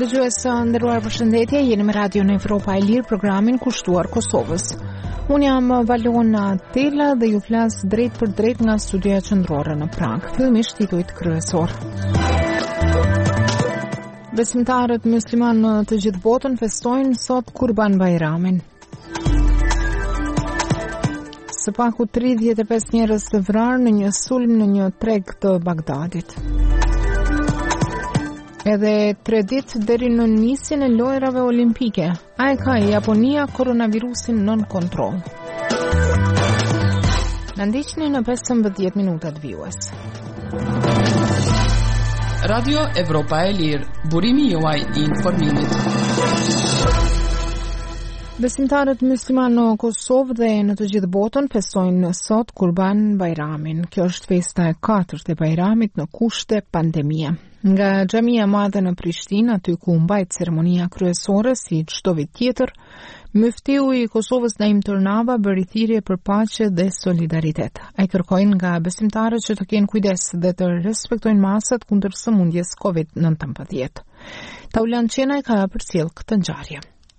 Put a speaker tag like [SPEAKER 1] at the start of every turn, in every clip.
[SPEAKER 1] Dëgjues nderuar, përshëndetje, jeni me Radio në Evropa e Lirë, programin kushtuar Kosovës. Unë jam Valona Tela dhe ju flas drejt për drejt nga studioja qendrore në Prag. Fillimisht titujt kryesor. Besimtarët musliman në të gjithë botën festojnë sot Kurban Bayramin. Së paku 35 njerëz të vrarë në një sulm në një treg të Bagdadit. Edhe 3 ditë deri në nisjen e lojrave olimpike. A e ka Japonia koronavirusin nën kontroll? Na ndiqni në 15 minutat vijues.
[SPEAKER 2] Radio Evropa e Lirë, burimi juaj i informimit.
[SPEAKER 1] Besimtarët musliman në Kosovë dhe në të gjithë botën festojnë sot Kurban Bayramin. Kjo është festa e 4 e Bayramit në kushte pandemie. Nga xhamia e madhe në Prishtinë, aty ku mbajt ceremonia kryesore si çdo vit tjetër, Muftiu i Kosovës Naim Tërnava bëri thirrje për paqe dhe solidaritet. Ai kërkojnë nga besimtarët që të kenë kujdes dhe të respektojnë masat kundër sëmundjes COVID-19. Taulan Qenaj ka përcjell këtë ngjarje.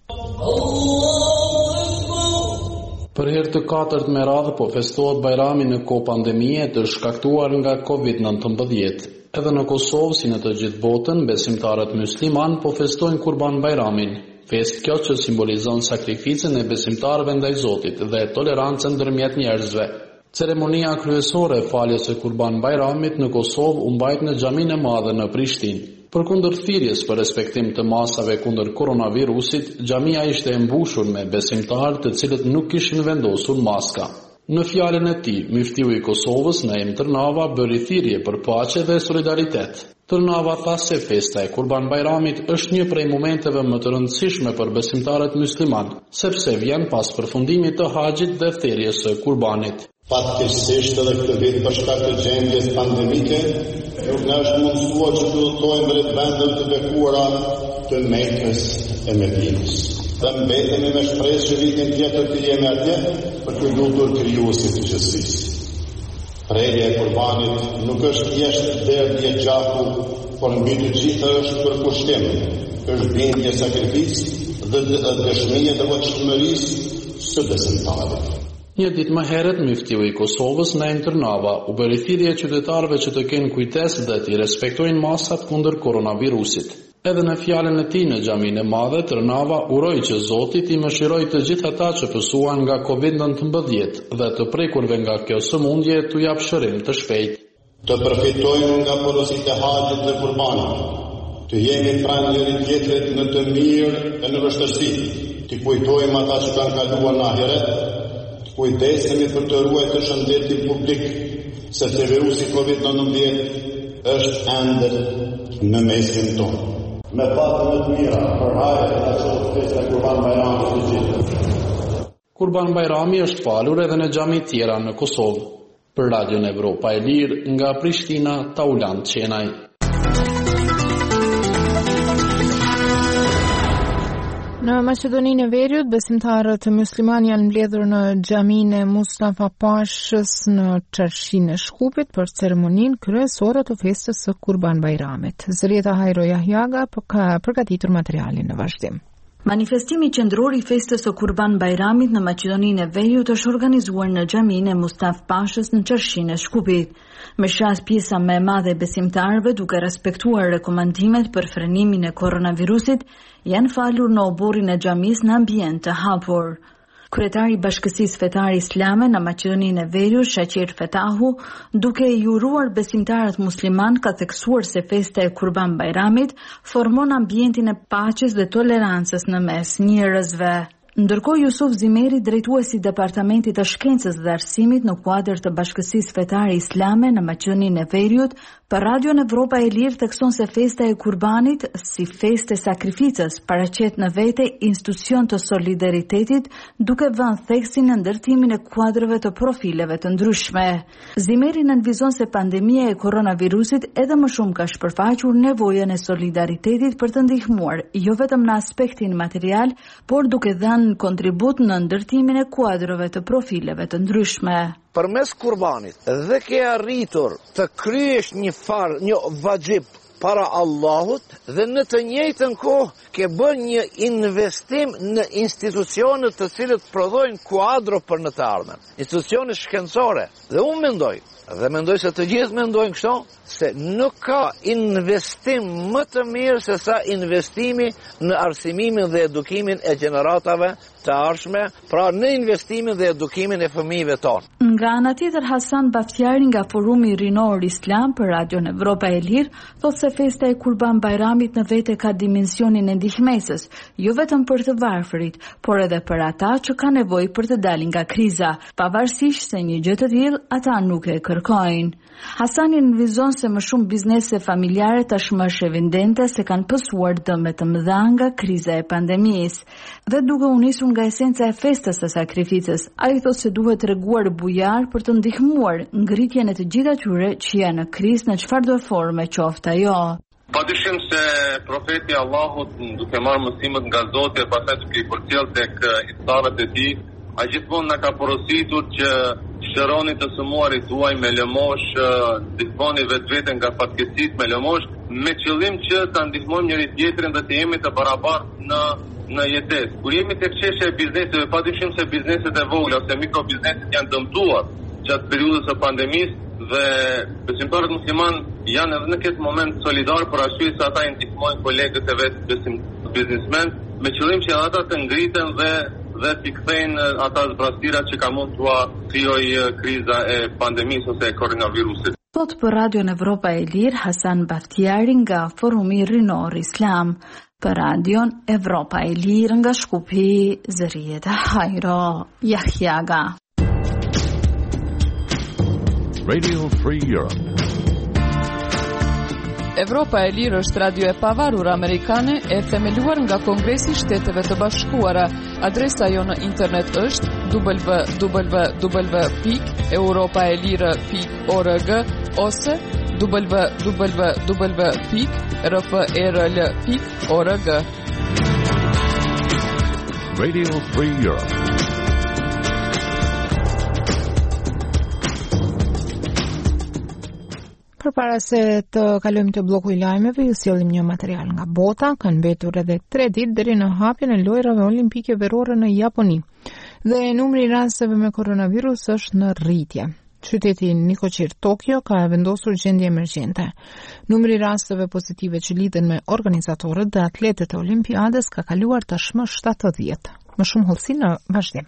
[SPEAKER 3] Për herë të 4 me radhë po festohet Bayrami në kohë pandemie të shkaktuar nga COVID-19. Edhe në Kosovë, si në të gjithë botën, besimtarët musliman po festojnë Kurban Bayramin. Fest kjo që simbolizon sakrificën e besimtarëve ndaj Zotit dhe tolerancën ndërmjet njerëzve. Ceremonia kryesore e faljes së Kurban Bayramit në Kosovë u mbajt në xhaminë e madhe në Prishtinë. Përkundër thirrjes për respektim të masave kundër koronavirusit, xhamia ishte e mbushur me besimtarë të cilët nuk kishin vendosur maska. Në fjalën e tij, Muftiu i Kosovës Naim Tërnava bëri thirrje për paqe dhe solidaritet. Tërnava tha se festa e Kurban Bayramit është një prej momenteve më të rëndësishme për besimtarët musliman, sepse vjen pas përfundimit të haxhit dhe thirrjes së Kurbanit.
[SPEAKER 4] Fatkeqësisht edhe këtë vit për shkak të gjendjes pandemike, nuk na është mundsuar që të udhtojmë drejt vendeve të bekuara të Mekës e Medinës. Dhe mbetemi me shpresë që vitin tjetër të jemi atje për të lutur krijuesit të gjithësisë. Prerja e Kurbanit nuk është thjesht derdhje gjaku, por mbi të gjitha është përkushtim, është bindje sakrificë dhe dëshmia e devotshmërisë së besimtarit.
[SPEAKER 3] Një ditë më herët, Muftiu i Kosovës Naim Tërnava u bëri thirrje qytetarëve që të kenë kujdes dhe të respektojnë masat kundër koronavirusit. Edhe në fjalën e tij në xhaminë e madhe, Tërnava uroi që Zoti t'i mëshirojë të gjithë ata që pësuan nga COVID-19 dhe të prekurve nga kjo sëmundje t'u jap shërim të shpejtë.
[SPEAKER 4] Të përfitojmë nga porositë e haxhit dhe Kurbanit. Të jemi pranë njëri tjetrit në të mirë e në vështirësi. Të kujtojmë ata që kanë kaluar në ahiret. Të kujdesemi për të ruajtur shëndetin publik, sepse virusi COVID-19 është ende në mesin tonë. Me patë më të mira, për hajtë në qëtë festa Kurban Bayrami të gjithë.
[SPEAKER 3] Kurban Bayrami është falur edhe në xhami tjera në Kosovë. Për Radion Evropa e Lirë, nga Prishtina, Taulan Qenaj.
[SPEAKER 1] Në Maqedoninë e Veriut, besimtarët musliman janë mbledhur në xhaminë e Mustafa Pashës në Çarshinë e Shkupit për ceremoninë kryesore të festës së Kurban Bayramit. Zërieta Hajro Jahjaga ka përgatitur materialin në vazhdim.
[SPEAKER 5] Manifestimi qendror i festës së Kurban Bayramit në Maqedoninë e Veriut është organizuar në xhaminë e Mustafa Pashës në Çarshinë e Shkupit. Me shas pjesa më e madhe e besimtarëve, duke respektuar rekomandimet për frenimin e koronavirusit, janë falur në oborrin e xhamisë në ambient të hapur. Kryetari i Bashkësisë Fetare Islame në Maqedoninë e Veriut, Shaqir Fetahu, duke i uruar besimtarët musliman, ka theksuar se festa e Kurban Bayramit formon ambientin e paqes dhe tolerancës në mes njerëzve. Ndërkohë Jusuf Zimeri, drejtuesi i Departamentit të Shkencës dhe Arsimit në kuadër të Bashkësisë Fetare Islame në Maqedoninë e Veriut, për Radion Evropa e Lirë thekson se festa e Kurbanit, si festë e sakrificës, paraqet në vete institucion të solidaritetit, duke vënë theksin në ndërtimin e kuadrëve të profileve të ndryshme. Zimeri nënvizon se pandemia e koronavirusit edhe më shumë ka shpërfaqur nevojën e solidaritetit për të ndihmuar, jo vetëm në aspektin material, por duke dhënë kontribut në ndërtimin e kuadrëve të profileve të ndryshme.
[SPEAKER 6] Përmes Kurbanit dhe ke arritur të kryesh një vajxhib para Allahut dhe në të njëjtën kohë ke bën një investim në institucione të cilët prodhojnë kuadro për në të ardhmen, institucione shkencore. Dhe unë mendoj se të gjithë mendojnë kështu, se nuk ka investim më të mirë se sa investimi në arsimimin dhe edukimin e gjeneratave të ardhshme, pra në investimin dhe edukimin e fëmijëve tonë.
[SPEAKER 5] Nga ana tjetër, Hasan Baftiari nga Forumi Rinor Islam për Radion Evropa e Lirë thotë se festa e Kurban Bajramit në vete ka dimensionin e ndihmesës, jo vetëm për të varfërit, por edhe për ata që ka nevojë për të dalin nga kriza, pavarësisht se një gjë të tillë ata nuk e kërkojnë. Hasani nënvizon se më shumë biznese familjare tashmë është evidente se kanë pësuar dëmet të mëdha nga kriza e pandemisë. Dhe duke u nisur nga esenca e festës së sakrificës, ai thotë se duhet treguar bujar për të ndihmuar ngritjen e të gjitha atyre që janë në krizë në çfarëdo forme qoftë ajo.
[SPEAKER 7] Padyshim se profeti Allahut duke marrë mësimet nga Zoti e pastaj duke i përcjell tek istarët e tij, a gjithmonë na ka porositur që shëroni të sëmuarit tuaj me lëmosh, ndihmoni vetveten nga fatkeqësitë me lëmosh, me qëllim që ta ndihmojmë njëri tjetrin dhe të jemi të barabartë në jetesë. Kur jemi tek çështja e bizneseve, padyshim se bizneset e vogla ose mikrobizneset janë dëmtuar gjatë periudhës së pandemisë dhe besimtarët musliman janë edhe në këtë moment solidar për arsye se ata i ndihmojnë kolegët e vet biznesmen me qëllim që ata të ngriten dhe t'i kthejnë ata zbrastira që ka mund t'ua krijojë kriza e pandemisë ose e koronavirusit.
[SPEAKER 5] Thot për Radion Evropa e Lirë Hasan Baftiari nga Forumi Rinor Islam. Për Radion Evropa e Lirë nga Shkupi, Zërieta Hajro Jahjaga.
[SPEAKER 8] Radio Free Europe.
[SPEAKER 2] Evropa e Lirë është radio e pavarur amerikane e themeluar nga Kongresi i Shteteve të Bashkuara. Adresa jo në internet është www.europaelire.org ose www.rfrl.org.
[SPEAKER 8] Radio Free Europe.
[SPEAKER 1] Përpara se të kalojmë te bloku i lajmeve, ju sjellim një material nga bota. Kanë mbetur edhe 3 ditë deri në hapjen e lojrave olimpike verore në Japoni. Dhe numri i rasteve me koronavirus është në rritje. Qyteti Nikoqir, Tokyo, ka vendosur gjendje emergjente. Numri i rasteve pozitive që lidhen me organizatorët dhe atletët e olimpiadës ka kaluar tashmë 70. Më shumë hollësi në vazhdim.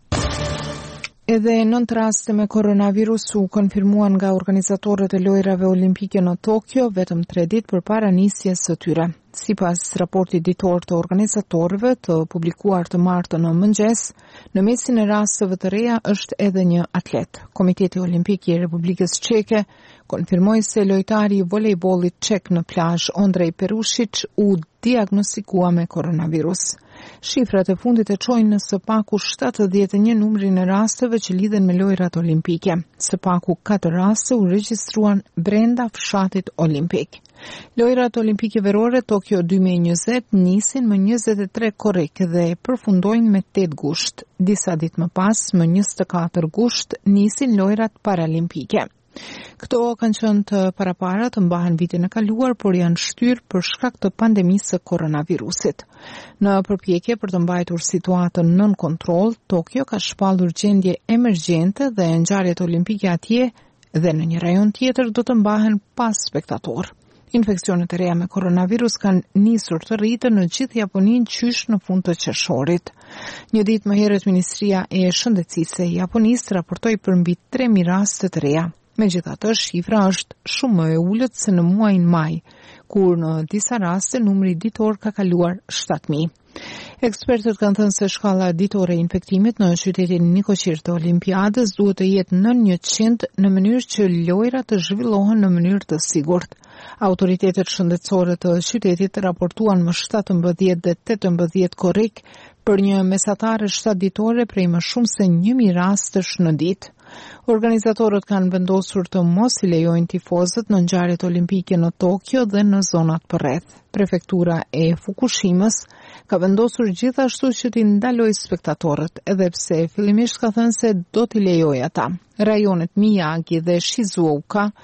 [SPEAKER 1] Edhe 9 raste me koronavirus u konfirmuan nga organizatorët e lojrave olimpike në Tokyo vetëm 3 ditë përpara nisjes së tyre. Sipas raportit ditor të organizatorëve të publikuar të martën në mëngjes, në mesin e rasteve të reja është edhe një atlet. Komiteti Olimpik i Republikës Çeke konfirmoi se lojtari i volejbollit çek në plazh Ondrej Perušić u diagnostikua me koronavirus. Shifrat e fundit e çojnë në së paku 71 numrin e rasteve që lidhen me lojrat olimpike. Së paku 4 raste u regjistruan brenda fshatit olimpik. Lojrat olimpike verore Tokyo 2020 nisin më 23 korrik dhe përfundojnë me 8 gusht. Disa ditë më pas, më 24 gusht, nisin lojrat paralimpike. Këto kanë qenë të parapara të mbahen vitin e kaluar, por janë shtyrë për shkak të pandemisë së koronavirusit. Në përpjekje për të mbajtur situatën nën kontroll, Tokyo ka shpallur gjendje emergjente dhe ngjarjet olimpike atje dhe në një rajon tjetër do të mbahen pa spektator. Infeksionet e reja me koronavirus kanë nisur të rritën në gjithë Japoninë qysh në fund të qershorit. Një ditë më herët Ministria e Shëndetësisë e Japonisë raportoi për mbi 3000 raste të reja. Megjithatë, shifra është shumë më e ulët se në muajin maj, kur në disa raste numri ditor ka kaluar 7000. Ekspertët kanë thënë se shkalla ditore e infektimit në qytetin Nikoqir të Olimpiadës duhet të jetë nën 100 në mënyrë që lojrat të zhvillohen në mënyrë të sigurt. Autoritetet shëndetësore të qytetit raportuan më 17 dhe 18 korrik për një mesatare 7 ditore prej më shumë se 1000 rastesh në ditë. Organizatorët kanë vendosur të mos i lejojnë tifozët në ngjarjet olimpike në Tokyo dhe në zonat përreth. Prefektura e Fukushimës ka vendosur gjithashtu që t'i ndalojë spektatorët, edhe pse fillimisht ka thënë se do t'i lejojë ata. Rajonet Miyagi dhe Shizuoka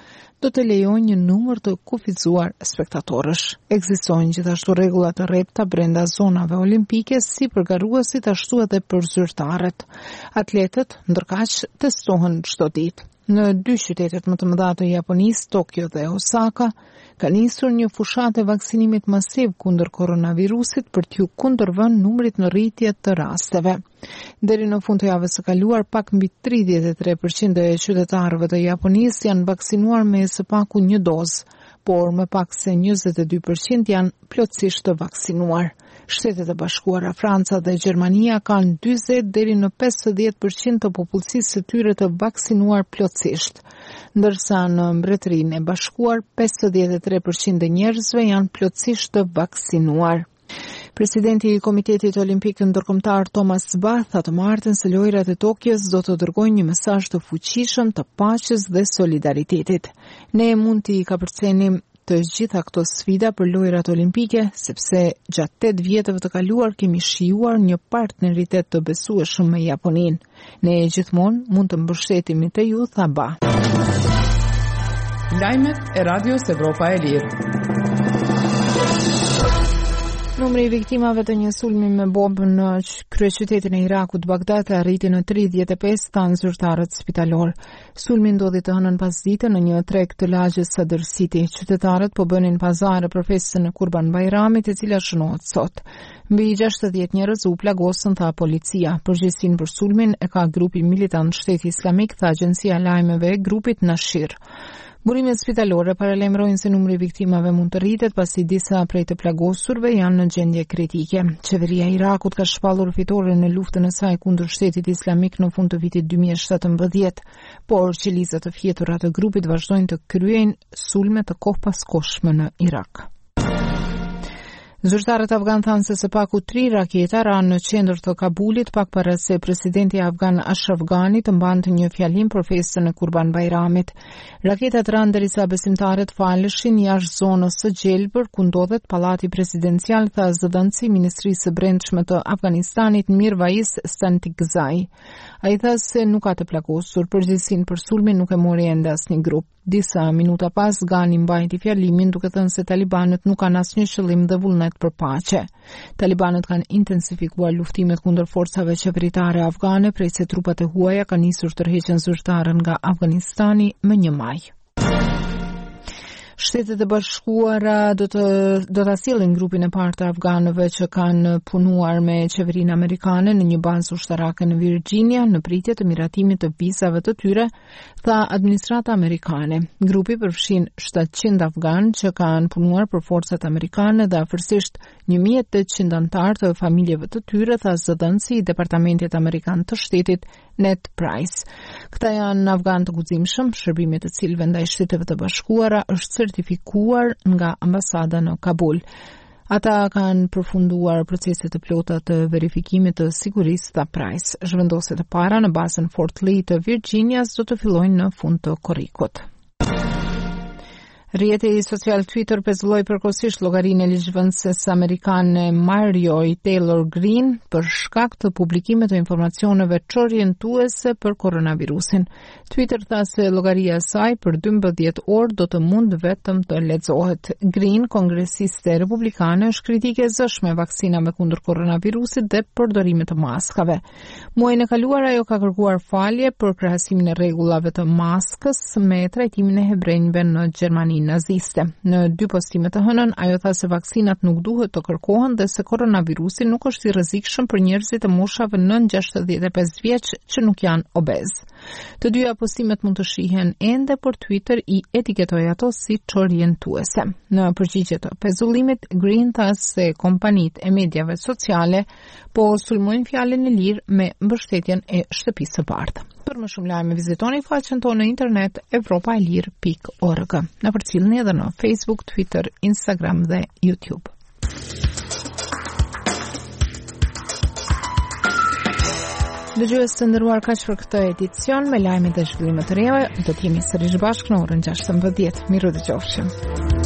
[SPEAKER 1] do të lejojnë një numër të kufizuar spektatorësh. Ekzistojnë gjithashtu rregulla të rrepta brenda zonave olimpike si për garuesit ashtu edhe për zyrtarët. Atletët ndërkaq testohen çdo ditë. Në 2 qytetet më të mëdha të Japonisë, Tokyo dhe Osaka, ka nisur një fushatë e vaksinimit masiv kundër koronavirusit për t'u kundërvënë numrit në rritje të rasteve. Deri në fund të javës së kaluar, pak mbi 33% e qytetarëve të Japonisë janë vaksinuar me së paku një dozë, por më pak se 22% janë plotësisht të vaksinuar. Shtetet e Bashkuara, Franca dhe Gjermania kanë 40 deri në 50% të popullsisë së tyre të vaksinuar plotësisht, ndërsa në Mbretërinë e Bashkuar 53% e njerëzve janë plotësisht të vaksinuar. Presidenti i Komitetit Olimpik Ndërkombëtar Thomas Bach tha të martën se lojrat e Tokios do të dërgojnë një mesazh të fuqishëm të paqes dhe solidaritetit. Ne mund t'i kapërcenim të gjitha këto sfida për lojrat olimpike, sepse gjatë 8 vjetëve të kaluar kemi shijuar një partneritet të besueshëm me Japoninë. Ne gjithmonë mund të mbështetemi te ju, tha Bach.
[SPEAKER 2] Lajmet e Radios Evropa e Lirë.
[SPEAKER 1] Numri i viktimave të një sulmi me bombë në kryeqytetin e Irakut, Bagdad, arriti në 35, thanë zyrtarët spitalor. Sulmi ndodhi të hënën pasdite në një treg të lagjes Sadr City. Qytetarët po bënin pazare për festën e Kurban Bayramit, e cila shënohet sot. Mbi 60 njerëz u plagosën, tha policia. Përgjegjësinë për sulmin e ka grupi militant Shteti Islamik, tha agjencia e lajmeve e grupit Nashir. Burimet spitalore paralajmërojnë se numri i viktimave mund të rritet pasi disa prej të plagosurve janë në gjendje kritike. Qeveria e Irakut ka shpallur fitore në luftën e saj kundër Shtetit Islamik në fund të vitit 2017, por qelizat të fjetura të grupit vazhdojnë të kryejnë sulme të kohëpaskoshme në Irak. Zyrtarët afgan thanë se së paku 3 raketa ranë në qendër të Kabulit pak para se presidenti afgan Ashraf Ghani të mbante një fjalim për festën e Kurban Bayramit. Raketat ranë derisa besimtarët faleshin jashtë zonës së gjelbër ku ndodhet pallati presidencial, tha zëdhënësi i Ministrisë së Brendshme të Afganistanit Mirvais Stantikzai. Ai tha se nuk ka të plagosur, përgjegjësinë për sulmin nuk e mori ende asnjë grup. Disa minuta pas, Ghani mbajti fjalimin duke thënë se talibanët nuk kanë asnjë qëllim dhe vullnet për paqe. Talibanët kanë intensifikuar luftimet kundër forcave qeveritare afgane prej se trupat e huaja kanë nisur tërheqjen zyrtare nga Afganistani më 1 maj. Shtetet e Bashkuara do ta sjellin grupin e parë të afganëve që kanë punuar me qeverinë amerikane në një bazë ushtarake në Virginia në pritje të miratimit të vizave të tyre, tha administrata amerikane. Grupi përfshin 700 afganë që kanë punuar për forcat amerikane dhe afërsisht 1800 anëtar të familjeve të tyre, tha zëdhënësi i Departamentit Amerikan të Shtetit Ned Price. Këta janë afganë të guximshëm, shërbimit të cilëve ndaj Shteteve të Bashkuara është certifikuar nga ambasada në Kabul. Ata kanë përfunduar proceset të plota të verifikimit të sigurisë, tha Price. Zhvendoset e para në bazën Fort Lee të Virginias do të fillojnë në fund të korrikut. Rrjeti social Twitter pezulloi përkohësisht llogarinë e ligjvënëses amerikane Marjorie Taylor Greene për shkak të publikimit të informacioneve çorientuese për koronavirusin. Twitter tha se llogaria e saj për 12 orë do të mund vetëm të lexohet. Greene, kongresiste republikane, është kritike e zëshme vaksinave kundër koronavirusit dhe përdorimit të maskave. Muajin e kaluar ajo ka kërkuar falje për krahasimin e rregullave të maskës me trajtimin e hebrejve në Gjermani naziste. Në 2 postime të hënën, ajo tha se vaksinat nuk duhet të kërkohen dhe se koronavirusi nuk është i rrezikshëm për njerëzit e moshave nën 65 vjeç që nuk janë obez. Të dyja postimet mund të shihen ende, por Twitter i etiketoi ato si çorientuese. Në përgjigje të pezullimit, Green tha se kompanitë e mediave sociale po sulmojnë fjalën e lirë me mbështetjen e shtëpisë së bardhë. Për më shumë lajme vizitoni faqen tonë në internet evropaelir.org. Na përcjellni edhe në Facebook, Twitter, Instagram dhe YouTube. Dëgjues të nderuar, kaq për këtë edicion me lajme dhe zhvillime të reja. Do të jemi sërish bashkë në orën 16. Miru dëgjofshim.